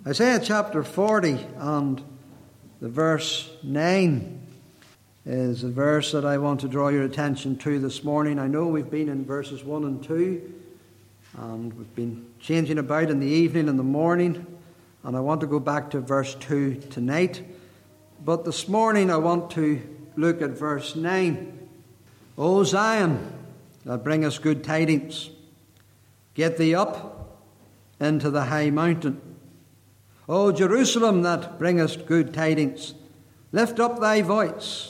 Isaiah chapter 40 and the verse 9 is a verse that I want to draw your attention to this morning. I know we've been in verses 1 and 2, and we've been changing about in the evening and the morning, and I want to go back to verse 2 tonight. But this morning I want to look at verse 9. O Zion, that bringest good tidings, get thee up into the high mountain. O Jerusalem, that bringest good tidings, lift up thy voice.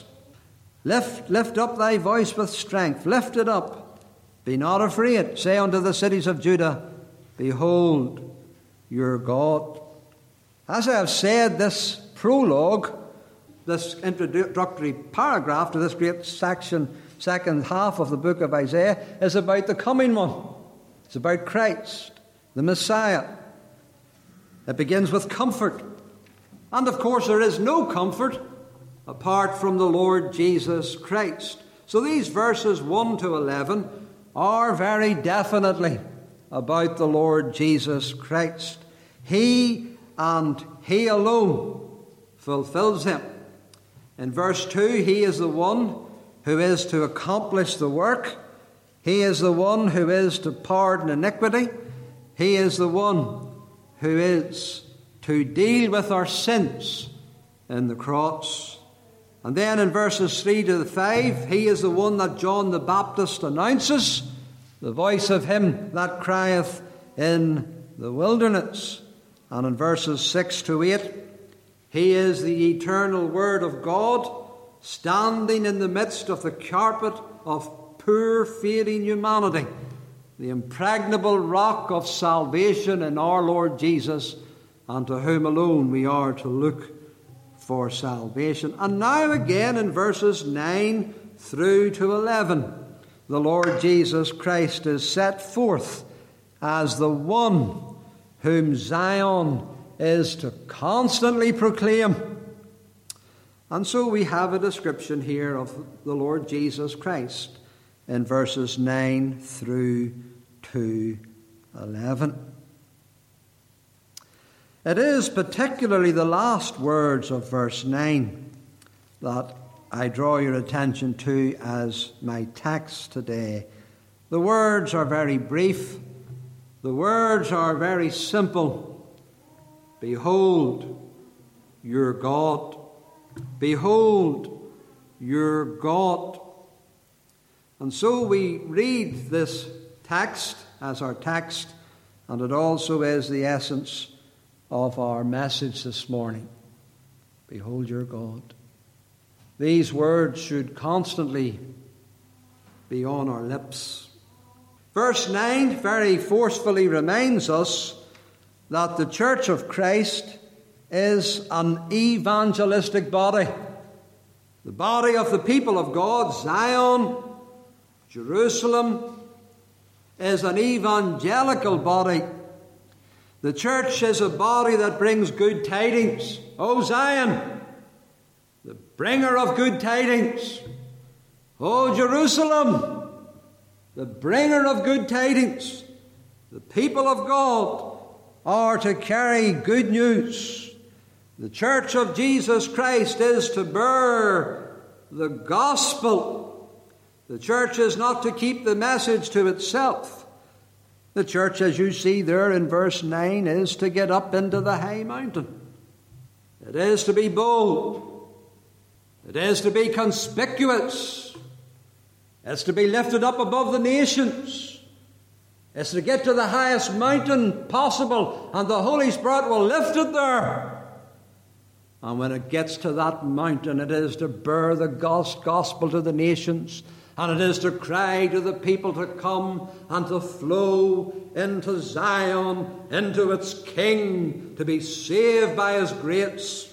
Lift up thy voice with strength. Lift it up. Be not afraid. Say unto the cities of Judah, behold your God. As I have said, this prologue, this introductory paragraph to this great section, second half of the book of Isaiah, is about the coming one. It's about Christ, the Messiah. It begins with comfort. And of course there is no comfort apart from the Lord Jesus Christ. So these verses 1 to 11 are very definitely about the Lord Jesus Christ. He and He alone fulfills Him. In verse 2, He is the one who is to accomplish the work. He is the one who is to pardon iniquity. He is the one who is to deal with our sins in the cross. And then in verses 3 to 5, He is the one that John the Baptist announces, the voice of him that crieth in the wilderness. And in verses 6 to 8, He is the eternal Word of God, standing in the midst of the carpet of poor fading humanity, the impregnable rock of salvation in our Lord Jesus, and to whom alone we are to look for salvation. And now again in verses 9 through to 11, the Lord Jesus Christ is set forth as the one whom Zion is to constantly proclaim. And so we have a description here of the Lord Jesus Christ in verses 9 through to 11. It is particularly the last words of verse 9 that I draw your attention to as my text today. The words are very brief. The words are very simple. Behold your God. Behold your God. And so we read this text as our text, and it also is the essence of our message this morning. Behold your God. These words should constantly be on our lips. Verse 9 very forcefully reminds us that the Church of Christ is an evangelistic body. The body of the people of God, Zion, Jerusalem, is an evangelical body. The church is a body that brings good tidings. O Zion, the bringer of good tidings. O Jerusalem, the bringer of good tidings. The people of God are to carry good news. The church of Jesus Christ is to bear the gospel. The church is not to keep the message to itself. The church, as you see there in verse 9, is to get up into the high mountain. It is to be bold. It is to be conspicuous. It's to be lifted up above the nations. It's to get to the highest mountain possible, and the Holy Spirit will lift it there. And when it gets to that mountain, it is to bear the gospel to the nations. And it is to cry to the people to come and to flow into Zion, into its King, to be saved by His grace.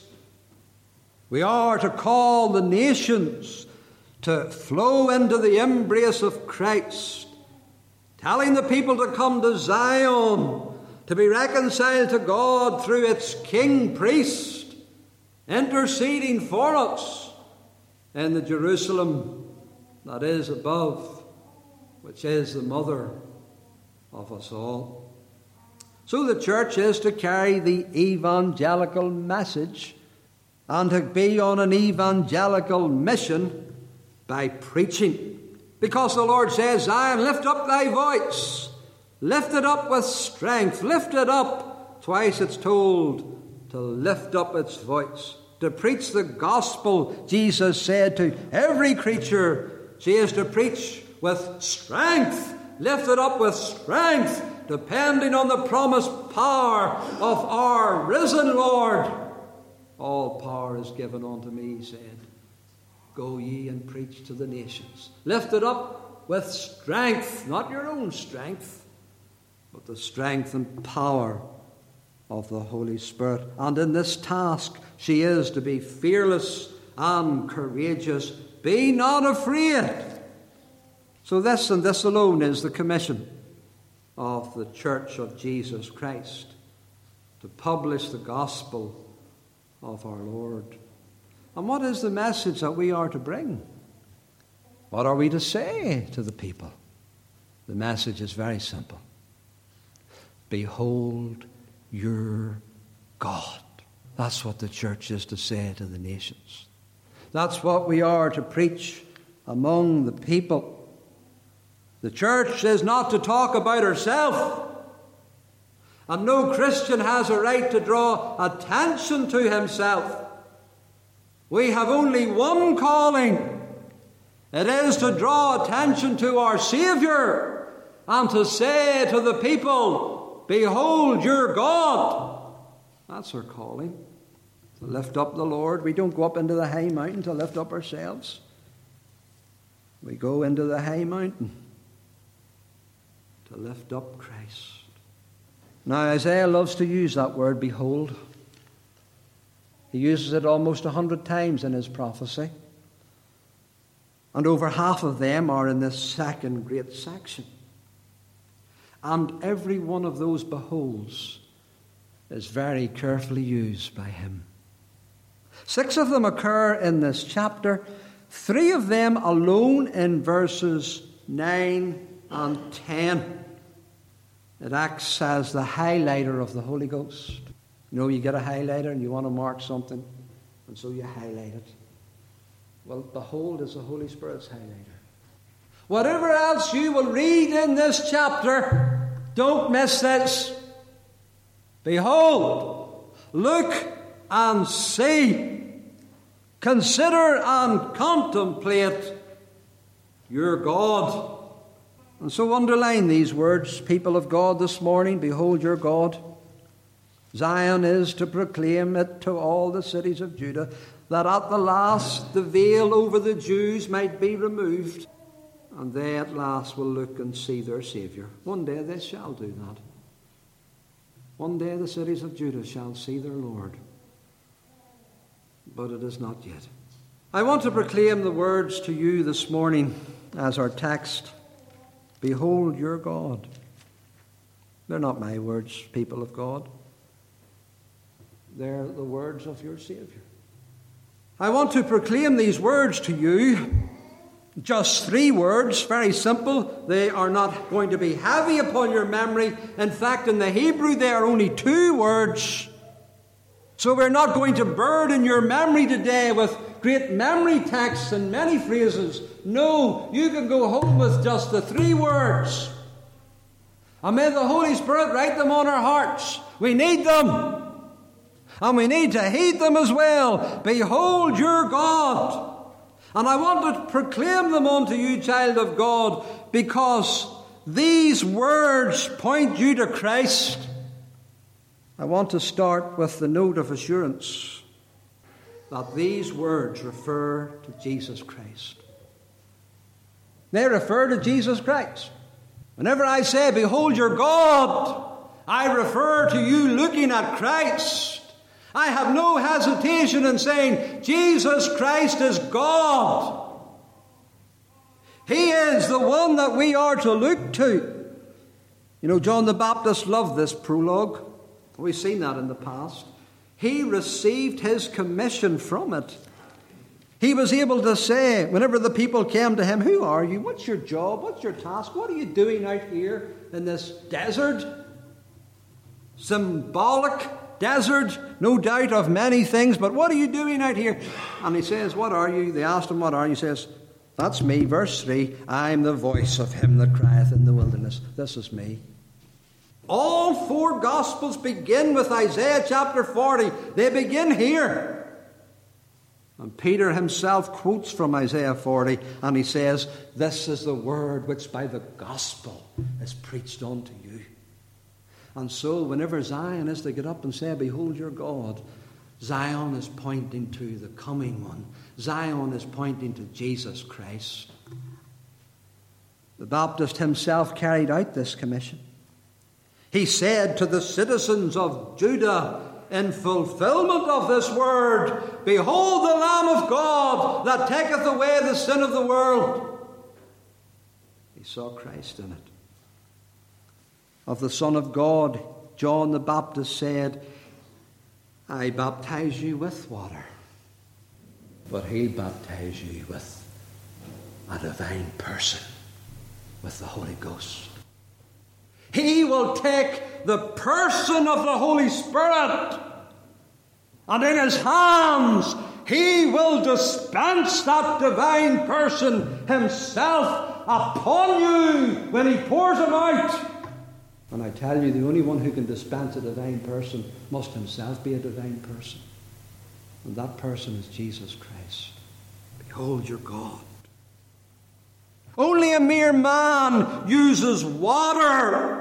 We are to call the nations to flow into the embrace of Christ, telling the people to come to Zion, to be reconciled to God through its King priest, interceding for us in the Jerusalem that is above, which is the mother of us all. So the church is to carry the evangelical message and to be on an evangelical mission by preaching. Because the Lord says, Zion, lift up thy voice. Lift it up with strength. Lift it up. Twice it's told to lift up its voice. To preach the gospel, Jesus said to every creature, she is to preach with strength. Lift it up with strength, depending on the promised power of our risen Lord. All power is given unto me, he said. Go ye and preach to the nations. Lift it up with strength, not your own strength, but the strength and power of the Holy Spirit. And in this task, she is to be fearless and courageous. Be not afraid. So this and this alone is the commission of the Church of Jesus Christ, to publish the gospel of our Lord. And what is the message that we are to bring? What are we to say to the people? The message is very simple. Behold your God. That's what the church is to say to the nations. That's what we are to preach among the people. The church is not to talk about herself. And no Christian has a right to draw attention to himself. We have only one calling. It is to draw attention to our Saviour and to say to the people, behold your God. That's our calling. To lift up the Lord. We don't go up into the high mountain to lift up ourselves. We go into the high mountain to lift up Christ. Now Isaiah loves to use that word, behold. He uses it almost 100 times in his prophecy. And over half of them are in this second great section. And every one of those beholds is very carefully used by him. 6 of them occur in this chapter. 3 of them alone in verses 9 and 10. It acts as the highlighter of the Holy Ghost. You know, you get a highlighter and you want to mark something, and so you highlight it. Well, behold is the Holy Spirit's highlighter. Whatever else you will read in this chapter, don't miss this. Behold, look and see. Consider and contemplate your God. And so underline these words, people of God, this morning. Behold your God. Zion is to proclaim it to all the cities of Judah, that at the last the veil over the Jews might be removed, and they at last will look and see their Saviour. One day they shall do that. One day the cities of Judah shall see their Lord. But it is not yet. I want to proclaim the words to you this morning as our text. Behold your God. They're not my words, people of God. They're the words of your Saviour. I want to proclaim these words to you. Just 3 words, very simple. They are not going to be heavy upon your memory. In fact, in the Hebrew, they are only 2 words. So we're not going to burden your memory today with great memory texts and many phrases. No, you can go home with just the 3 words. And may the Holy Spirit write them on our hearts. We need them. And we need to heed them as well. Behold your God. And I want to proclaim them unto you, child of God, because these words point you to Christ. I want to start with the note of assurance that these words refer to Jesus Christ. They refer to Jesus Christ. Whenever I say, behold your God, I refer to you looking at Christ. I have no hesitation in saying, Jesus Christ is God. He is the one that we are to look to. You know, John the Baptist loved this prologue. We've seen that in the past. He received his commission from it. He was able to say, whenever the people came to him, who are you? What's your job? What's your task? What are you doing out here in this desert? symbolic desert, no doubt, of many things. But what are you doing out here? And he says, what are you? They asked him, what are you? He says, that's me. Verse 3, I'm the voice of him that crieth in the wilderness. This is me. All four Gospels begin with Isaiah chapter 40. They begin here. And Peter himself quotes from Isaiah 40, and he says, this is the word which by the gospel is preached unto you. And so whenever Zion is to get up and say, behold your God, Zion is pointing to the coming one. Zion is pointing to Jesus Christ. The Baptist himself carried out this commission. He said to the citizens of Judah, in fulfillment of this word, behold the Lamb of God that taketh away the sin of the world. He saw Christ in it. Of the Son of God, John the Baptist said, I baptize you with water, but he'll baptize you with a divine person, with the Holy Ghost. He will take the person of the Holy Spirit, and in his hands he will dispense that divine person himself upon you when he pours him out. And I tell you, the only one who can dispense a divine person must himself be a divine person. And that person is Jesus Christ. Behold your God. Only a mere man uses water.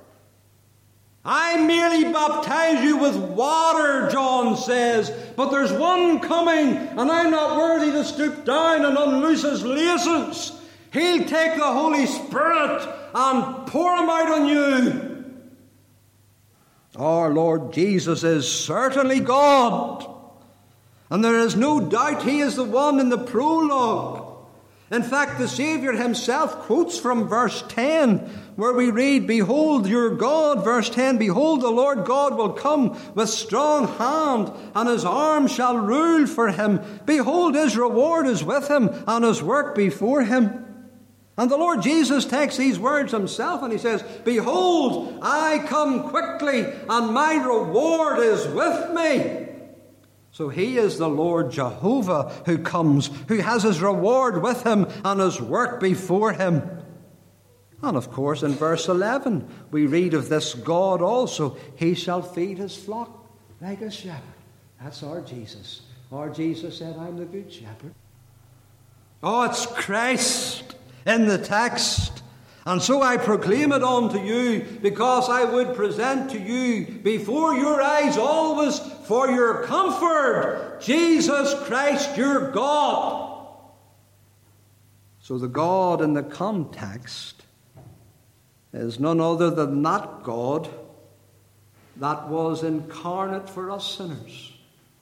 I merely baptize you with water, John says, but there's one coming, and I'm not worthy to stoop down and unloose his laces. He'll take the Holy Spirit and pour him out on you. Our Lord Jesus is certainly God, and there is no doubt he is the one in the prologue. In fact, the Saviour himself quotes from verse 10, where we read, behold your God, verse 10, behold the Lord God will come with strong hand, and his arm shall rule for him. Behold, his reward is with him, and his work before him. And the Lord Jesus takes these words himself, and he says, behold, I come quickly, and my reward is with me. So he is the Lord Jehovah who comes, who has his reward with him and his work before him. And of course, in verse 11, we read of this God also. He shall feed his flock like a shepherd. That's our Jesus. Our Jesus said, I'm the good shepherd. Oh, it's Christ in the text. And so I proclaim it unto you, because I would present to you before your eyes always for your comfort, Jesus Christ your God. So the God in the context is none other than that God that was incarnate for us sinners,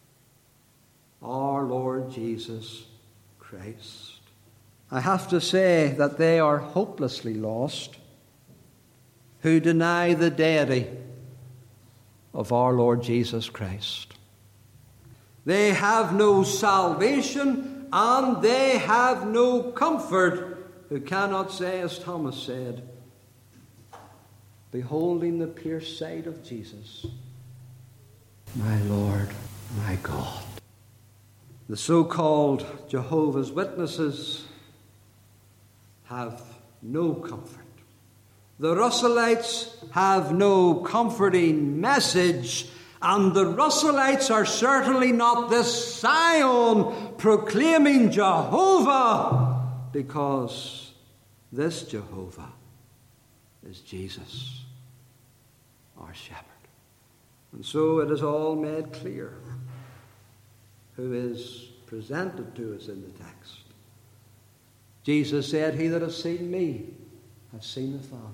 our Lord Jesus Christ. I have to say that they are hopelessly lost who deny the deity of our Lord Jesus Christ. They have no salvation and they have no comfort who cannot say, as Thomas said, beholding the pierced side of Jesus, my Lord, my God. The so-called Jehovah's Witnesses have no comfort. The Russellites have no comforting message, and the Russellites are certainly not this Zion proclaiming Jehovah, because this Jehovah is Jesus, our shepherd. And so it is all made clear who is presented to us in the text. Jesus said, he that has seen me has seen the Father.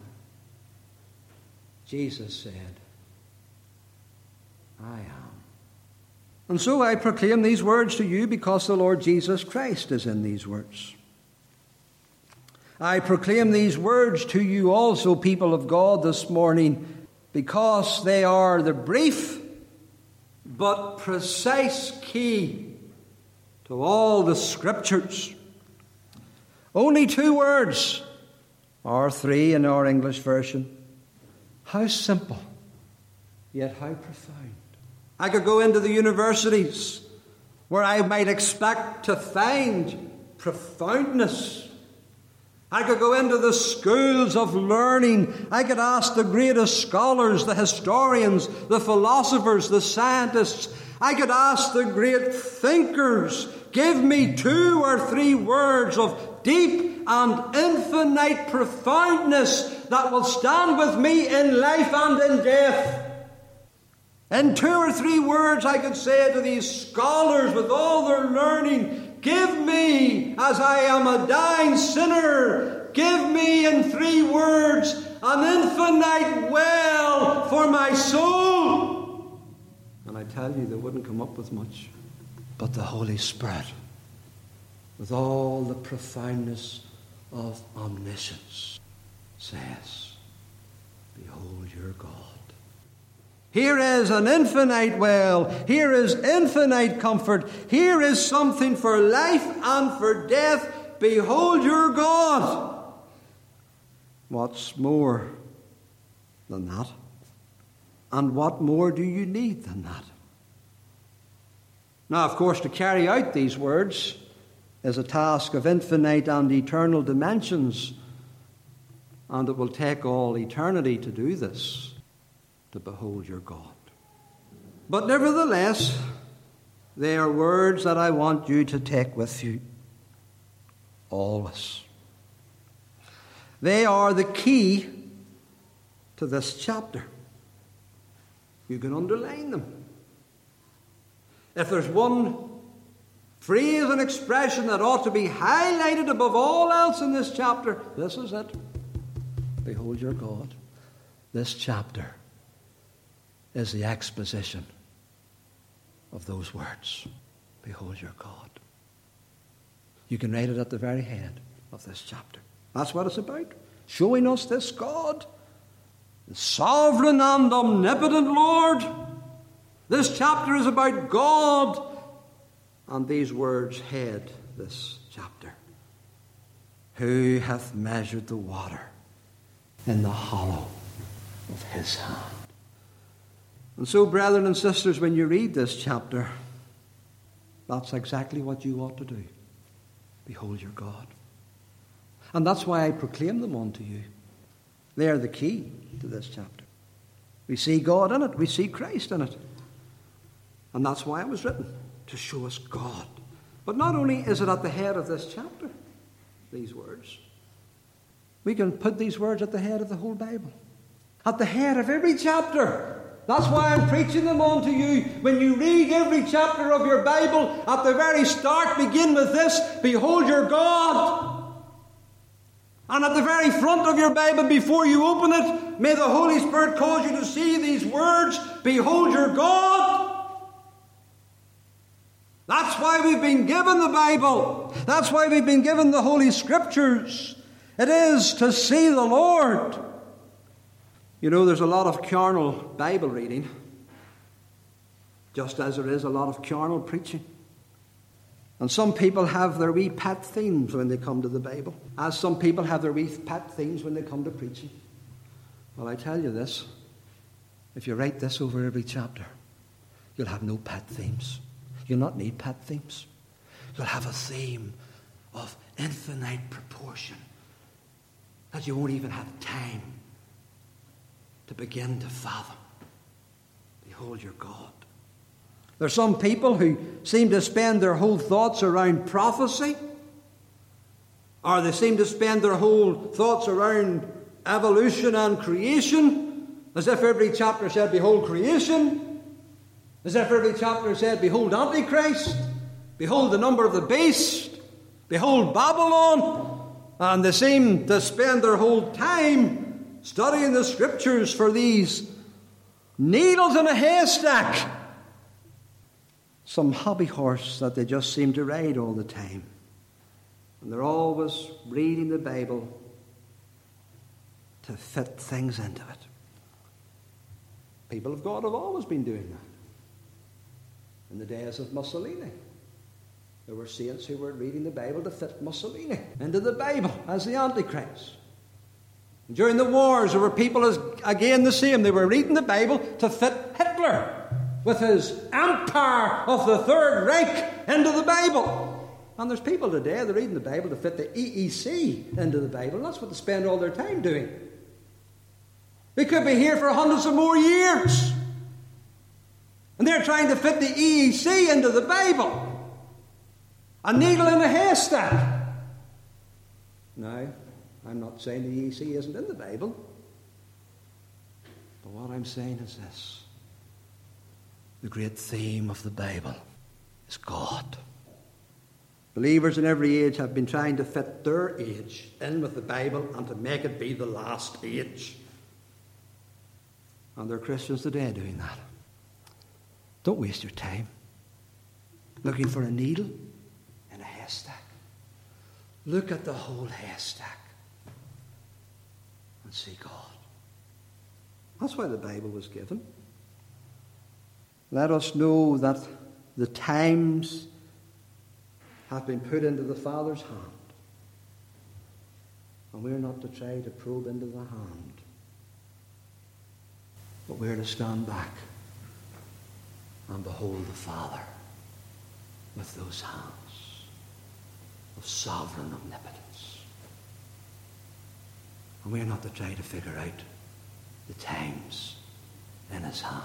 Jesus said, I am. And so I proclaim these words to you because the Lord Jesus Christ is in these words. I proclaim these words to you also, people of God, this morning, because they are the brief but precise key to all the Scriptures. Only 2 words, or 3 in our English version. How simple, yet how profound. I could go into the universities where I might expect to find profoundness. I could go into the schools of learning. I could ask the greatest scholars, the historians, the philosophers, the scientists. I could ask the great thinkers, give me 2 or 3 words of deep and infinite profoundness that will stand with me in life and in death. In 2 or 3 words I could say to these scholars with all their learning, give me, as I am a dying sinner, give me in 3 words an infinite well for my soul. And I tell you, they wouldn't come up with much. But the Holy Spirit, with all the profoundness of omniscience, says, behold your God. Here is an infinite well. Here is infinite comfort. Here is something for life and for death. Behold your God. What's more than that? And what more do you need than that? Now, of course, to carry out these words is a task of infinite and eternal dimensions, and it will take all eternity to do this, to behold your God. But nevertheless, they are words that I want you to take with you always. They are the key to this chapter. You can underline them. If there's one phrase and expression that ought to be highlighted above all else in this chapter, this is it. Behold your God. This chapter is the exposition of those words. Behold your God. You can write it at the very head of this chapter. That's what it's about. Showing us this God, the sovereign and omnipotent Lord. This chapter is about God, and these words head this chapter. Who hath measured the water in the hollow of his hand? And so, brethren and sisters, when you read this chapter, that's exactly what you ought to do. Behold your God. And that's why I proclaim them unto you. They are the key to this chapter. We see God in it. We see Christ in it. And that's why it was written, to show us God. But not only is it at the head of this chapter, these words. We can put these words at the head of the whole Bible. At the head of every chapter. That's why I'm preaching them on to you. When you read every chapter of your Bible, at the very start, begin with this, behold your God. And at the very front of your Bible, before you open it, may the Holy Spirit cause you to see these words, behold your God. That's why we've been given the Bible. That's why we've been given the Holy Scriptures. It is to see the Lord. You know, there's a lot of carnal Bible reading, just as there is a lot of carnal preaching. And some people have their wee pet themes when they come to the Bible, as some people have their wee pet themes when they come to preaching. Well, I tell you this, if you write this over every chapter, you'll have no pet themes. You'll not need pet themes. You'll have a theme of infinite proportion that you won't even have time to begin to fathom. Behold your God. There's some people who seem to spend their whole thoughts around prophecy, or they seem to spend their whole thoughts around evolution and creation, as if every chapter said, behold creation, as if every chapter said, behold Antichrist, behold the number of the beast, behold Babylon, and they seem to spend their whole time studying the Scriptures for these needles in a haystack. Some hobby horse that they just seem to ride all the time. And they're always reading the Bible to fit things into it. People of God have always been doing that. In the days of Mussolini, there were saints who were reading the Bible to fit Mussolini into the Bible as the Antichrist. During the wars, there were people, again the same. They were reading the Bible to fit Hitler with his empire of the Third Reich into the Bible. And there's people today that are reading the Bible to fit the EEC into the Bible. That's what they spend all their time doing. We could be here for hundreds of more years. And they're trying to fit the EEC into the Bible. A needle in a haystack. Now, I'm not saying the EEC isn't in the Bible. But what I'm saying is this. The great theme of the Bible is God. Believers in every age have been trying to fit their age in with the Bible and to make it be the last age. And there are Christians today doing that. Don't waste your time looking for a needle in a haystack. Look at the whole haystack and see God. That's why the Bible was given. Let us know that the times have been put into the Father's hand. And we're not to try to probe into the hand. But we're to stand back and behold the Father with those hands of sovereign omnipotence. And we're not to try to figure out the times in his hand.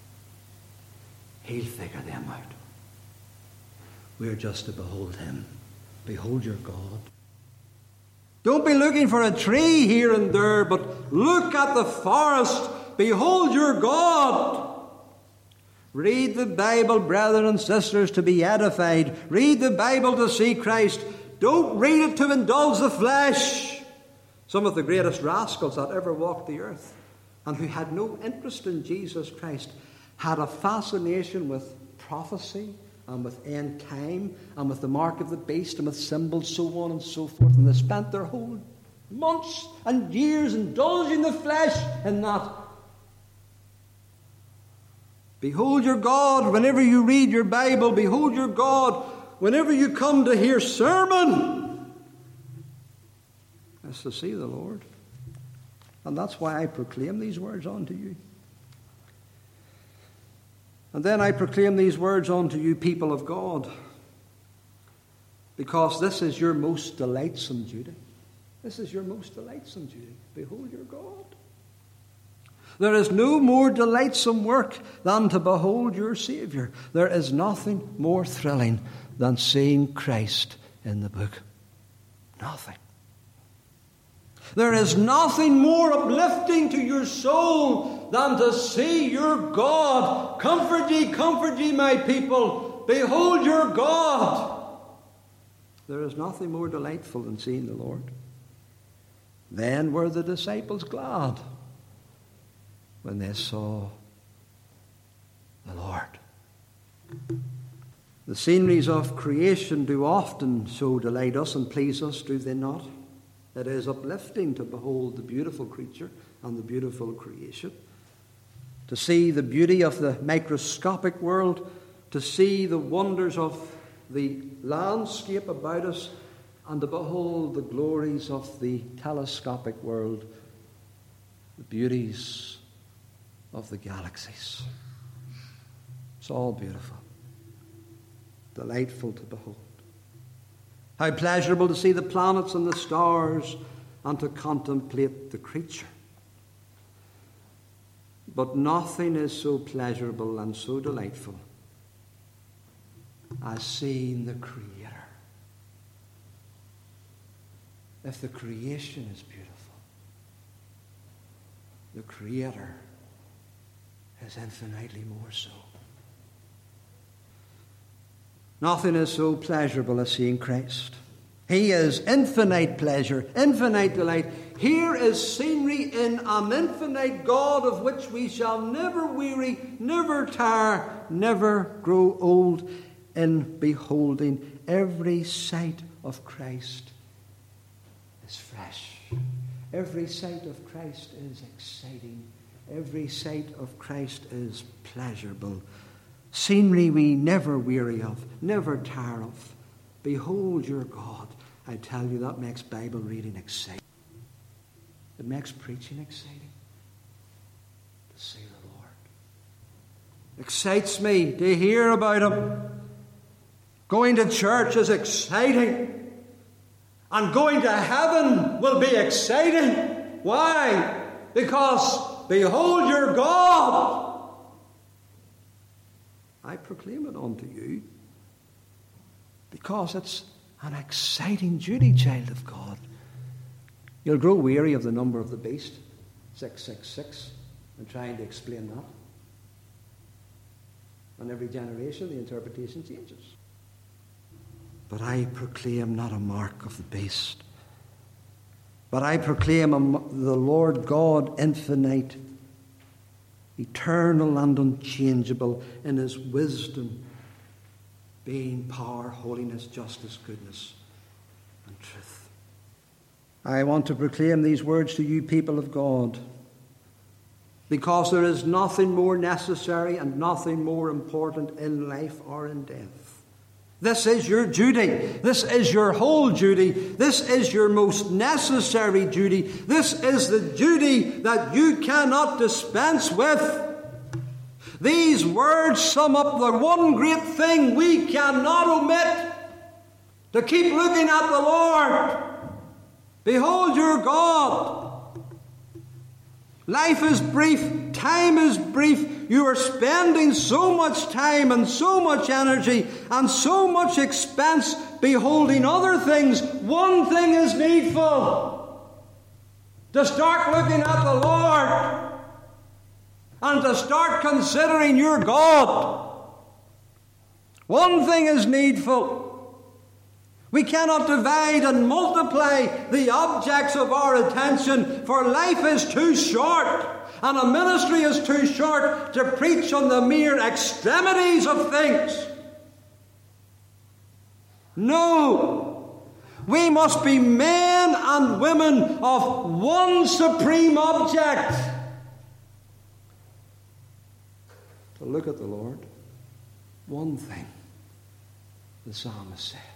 He'll figure them out. We're just to behold him. Behold your God. Don't be looking for a tree here and there, but look at the forest. Behold your God. Read the Bible, brethren and sisters, to be edified. Read the Bible to see Christ. Don't read it to indulge the flesh. Some of the greatest rascals that ever walked the earth and who had no interest in Jesus Christ had a fascination with prophecy and with end time and with the mark of the beast and with symbols, so on and so forth. And they spent their whole months and years indulging the flesh in that. Behold your God whenever you read your Bible. Behold your God whenever you come to hear sermon. That's to see the Lord. And that's why I proclaim these words unto you. And then I proclaim these words unto you, people of God, because this is your most delightsome duty. This is your most delightsome duty. Behold your God. There is no more delightsome work than to behold your Saviour. There is nothing more thrilling than seeing Christ in the book. Nothing. There is nothing more uplifting to your soul than to see your God. Comfort ye, my people. Behold your God. There is nothing more delightful than seeing the Lord. Then were the disciples glad when they saw the Lord. The sceneries of creation do often so delight us and please us, do they not? It is uplifting to behold the beautiful creature and the beautiful creation, to see the beauty of the microscopic world, to see the wonders of the landscape about us, and to behold the glories of the telescopic world, the beauties of the galaxies. It's all beautiful, delightful to behold. How pleasurable to see the planets and the stars and to contemplate the creature. But nothing is so pleasurable and so delightful as seeing the Creator. If the creation is beautiful, the Creator is infinitely more so. Nothing is so pleasurable as seeing Christ. He is infinite pleasure, infinite delight. Here is scenery in an infinite God of which we shall never weary, never tire, never grow old in beholding. Every sight of Christ is fresh. Every sight of Christ is exciting. Every sight of Christ is pleasurable. Scenery we never weary of, never tire of. Behold your God. I tell you, that makes Bible reading exciting. It makes preaching exciting to see the Lord. Excites me to hear about Him. Going to church is exciting. And going to heaven will be exciting. Why? Because behold your God. I proclaim it unto you because it's an exciting duty, child of God. You'll grow weary of the number of the beast, 666, and trying to explain that. And every generation the interpretation changes. But I proclaim not a mark of the beast, but I proclaim the Lord God infinite, eternal and unchangeable in His wisdom, being power, holiness, justice, goodness, and truth. I want to proclaim these words to you, people of God, because there is nothing more necessary and nothing more important in life or in death. This is your duty. This is your whole duty. This is your most necessary duty. This is the duty that you cannot dispense with. These words sum up the one great thing we cannot omit: to keep looking at the Lord. Behold your God. Life is brief. Time is brief. You are spending so much time and so much energy and so much expense beholding other things. One thing is needful: to start looking at the Lord and to start considering your God. One thing is needful. We cannot divide and multiply the objects of our attention, for life is too short, and a ministry is too short to preach on the mere extremities of things. No, we must be men and women of one supreme object: to look at the Lord. One thing, the psalmist said.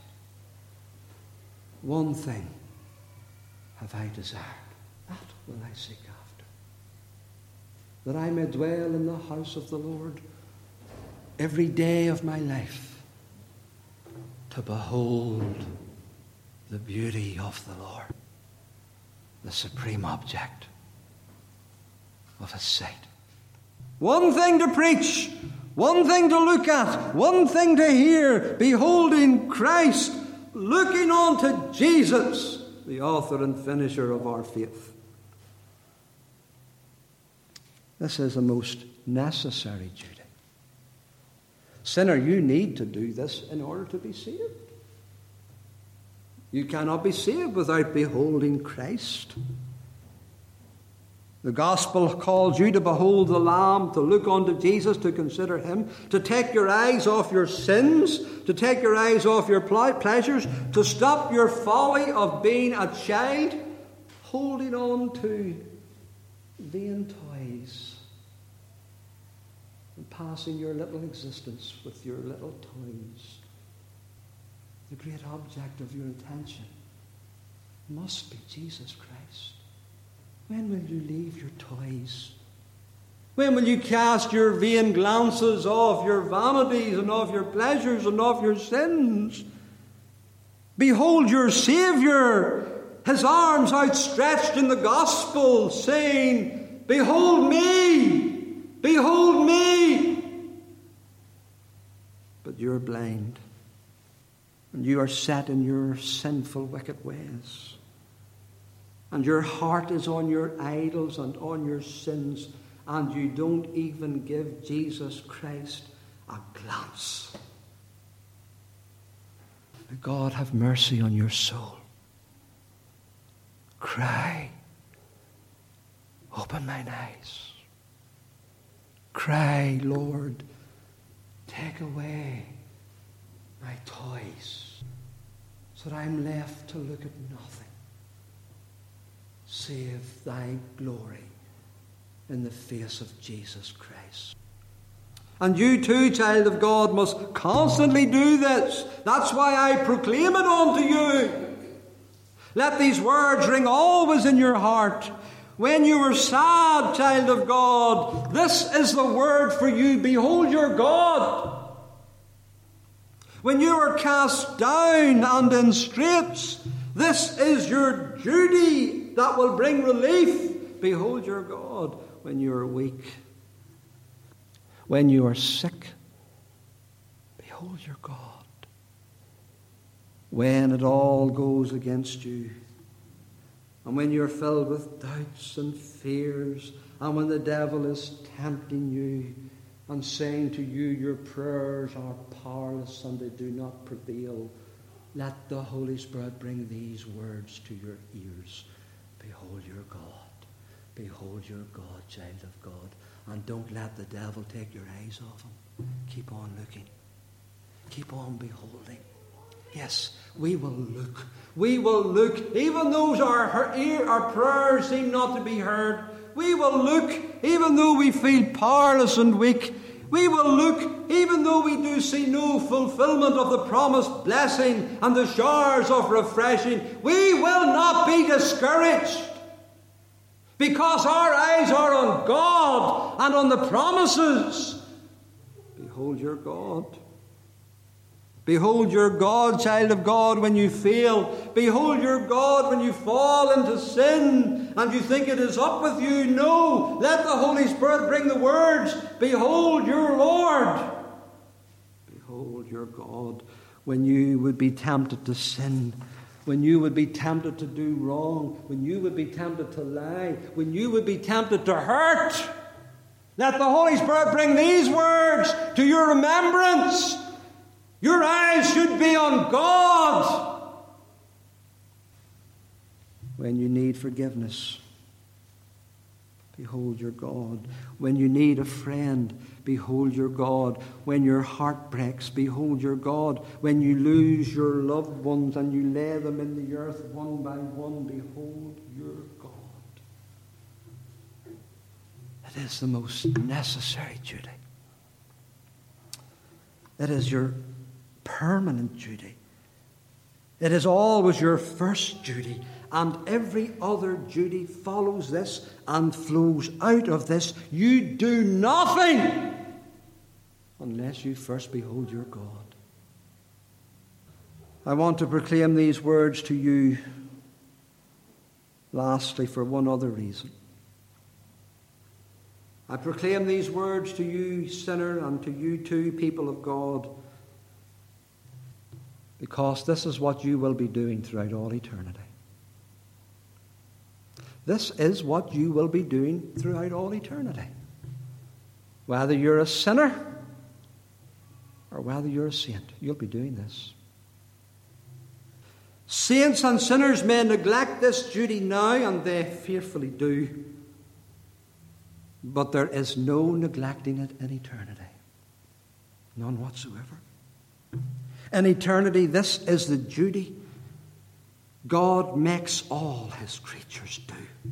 One thing have I desired, that will I seek after, that I may dwell in the house of the Lord every day of my life, to behold the beauty of the Lord, the supreme object of His sight. One thing to preach, one thing to look at, one thing to hear, beholding Christ, looking on to Jesus, the author and finisher of our faith. This is a most necessary duty. Sinner, you need to do this in order to be saved. You cannot be saved without beholding Christ. The gospel calls you to behold the Lamb, to look unto Jesus, to consider Him, to take your eyes off your sins, to take your eyes off your pleasures, to stop your folly of being a child, holding on to vain toys, and passing your little existence with your little toys. The great object of your attention must be Jesus Christ. When will you leave your toys? When will you cast your vain glances off your vanities and off your pleasures and off your sins? Behold your Saviour, His arms outstretched in the gospel, saying, behold me, behold me. But you're blind, and you are set in your sinful, wicked ways. And your heart is on your idols and on your sins, and you don't even give Jesus Christ a glance. May God have mercy on your soul. Cry, open mine eyes. Cry, Lord, take away my toys, so that I'm left to look at nothing save thy glory in the face of Jesus Christ. And you too, child of God, must constantly do this. That's why I proclaim it unto you. Let these words ring always in your heart. When you are sad, child of God, this is the word for you. Behold your God. When you are cast down and in straits, this is your duty that will bring relief. Behold your God. When you are weak, when you are sick, behold your God. When it all goes against you, and when you're filled with doubts and fears, and when the devil is tempting you and saying to you your prayers are powerless and they do not prevail, let the Holy Spirit bring these words to your ears. Behold your God. Behold your God, child of God. And don't let the devil take your eyes off him. Keep on looking. Keep on beholding. Yes, we will look. We will look. Even though our prayers seem not to be heard, we will look. Even though we feel powerless and weak, we will look. Even though we do see no fulfillment of the promised blessing and the showers of refreshing, we will not be discouraged. Because our eyes are on God and on the promises. Behold your God. Behold your God, child of God, when you fail. Behold your God when you fall into sin and you think it is up with you. No, let the Holy Spirit bring the words. Behold your Lord. Behold your God when you would be tempted to sin, when you would be tempted to do wrong, when you would be tempted to lie, when you would be tempted to hurt. Let the Holy Spirit bring these words to your remembrance. Your eyes should be on God. When you need forgiveness, behold your God. When you need a friend, behold your God. When your heart breaks, behold your God. When you lose your loved ones and you lay them in the earth one by one, behold your God. It is the most necessary duty. It is your permanent duty. It is always your first duty, and every other duty follows this and flows out of this. You do nothing unless you first behold your God. I want to proclaim these words to you lastly for one other reason. I proclaim these words to you, sinner, and to you too, people of God, because this is what you will be doing throughout all eternity. This is what you will be doing throughout all eternity. Whether you're a sinner or whether you're a saint, you'll be doing this. Saints and sinners may neglect this duty now, and they fearfully do. But there is no neglecting it in eternity. None whatsoever. In eternity, this is the duty God makes all his creatures do.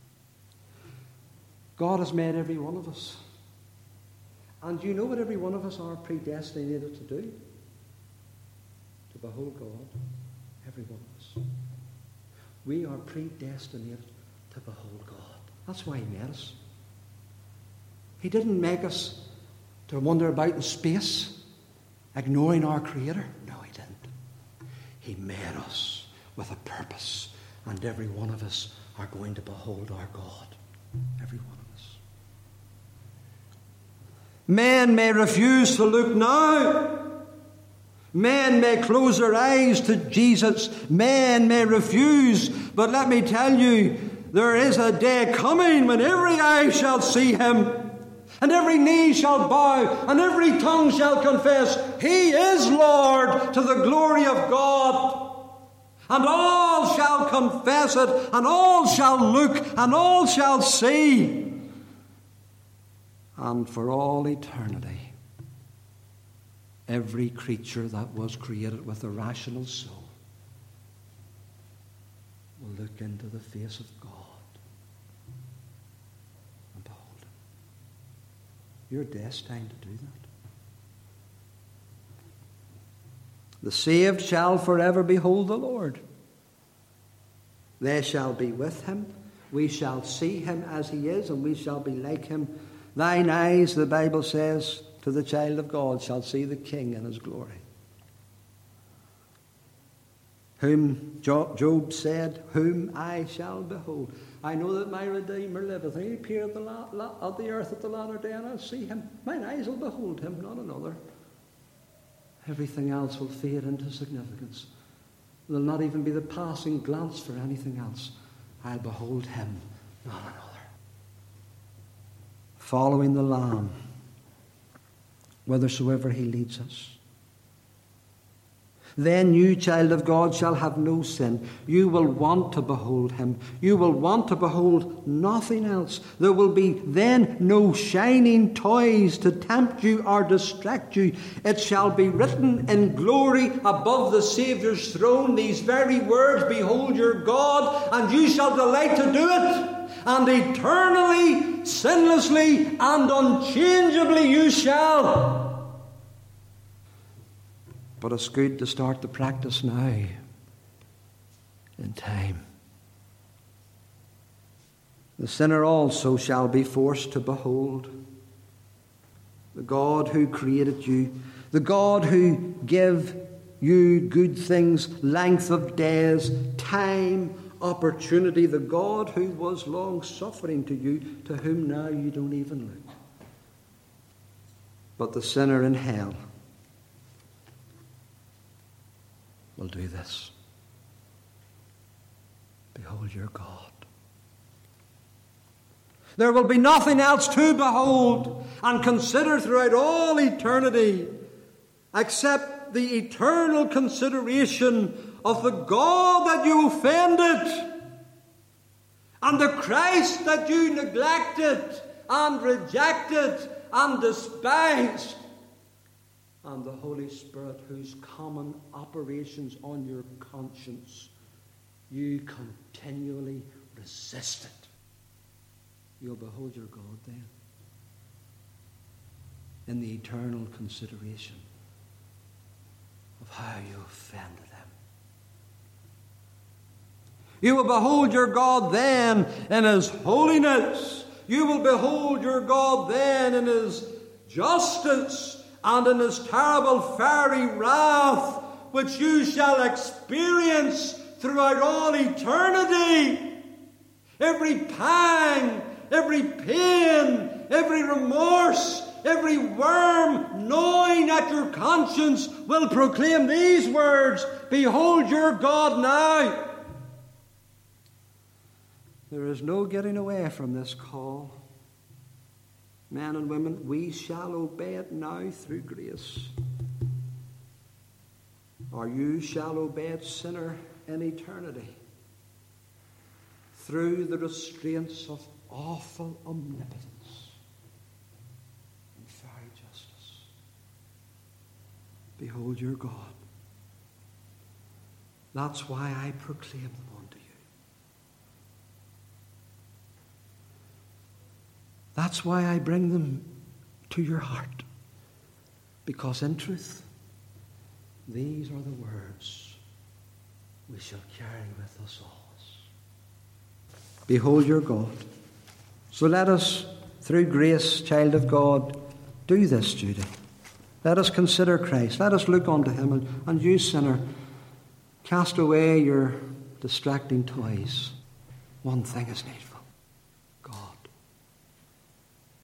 God has made every one of us. And you know what every one of us are predestinated to do? To behold God. Every one of us. We are predestinated to behold God. That's why he made us. He didn't make us to wander about in space, ignoring our Creator. No, he didn't. He made us with a purpose, and every one of us are going to behold our God. Every one of us. Men may refuse to look now. Men may close their eyes to Jesus. Men may refuse. But let me tell you, there is a day coming when every eye shall see him, and every knee shall bow, and every tongue shall confess, he is Lord, to the glory of God. And all shall confess it, and all shall look, and all shall see. And for all eternity, every creature that was created with a rational soul will look into the face of God and behold him. You're destined to do that. The saved shall forever behold the Lord. They shall be with him. We shall see him as he is, and we shall be like him. Thine eyes, the Bible says, to the child of God shall see the King in his glory. Whom Job said, whom I shall behold. I know that my Redeemer liveth. He appear at the earth at the latter day, and I'll see him. Mine eyes will behold him, not another. Everything else will fade into significance. There'll not even be the passing glance for anything else. I'll behold him, not another. Following the Lamb, whithersoever he leads us. Then you, child of God, shall have no sin. You will want to behold him. You will want to behold nothing else. There will be then no shining toys to tempt you or distract you. It shall be written in glory above the Saviour's throne, these very words, behold your God, and you shall delight to do it. And eternally, sinlessly, and unchangeably you shall. But it's good to start the practice now, in time. The sinner also shall be forced to behold the God who created you, the God who gave you good things, length of days, time, opportunity, the God who was long-suffering to you, to whom now you don't even look. But the sinner in hell will do this. Behold your God. There will be nothing else to behold and consider throughout all eternity except the eternal consideration of the God that you offended and the Christ that you neglected and rejected and despised, and the Holy Spirit whose common operations on your conscience you continually resisted. You'll behold your God then in the eternal consideration of how you offended him. You will behold your God then in his holiness. You will behold your God then in his justice and in his terrible fiery wrath, which you shall experience throughout all eternity. Every pang, every pain, every remorse, every worm gnawing at your conscience will proclaim these words, behold your God now. There is no getting away from this call. Men and women, we shall obey it now through grace. Or you shall obey it, sinner, in eternity, through the restraints of awful omnipotence and fiery justice. Behold your God. That's why I proclaim them unto you. That's why I bring them to your heart. Because in truth, these are the words we shall carry with us always. Behold your God. So let us, through grace, child of God, do this duty. Let us consider Christ. Let us look unto him. And you, sinner, cast away your distracting toys. One thing is needful.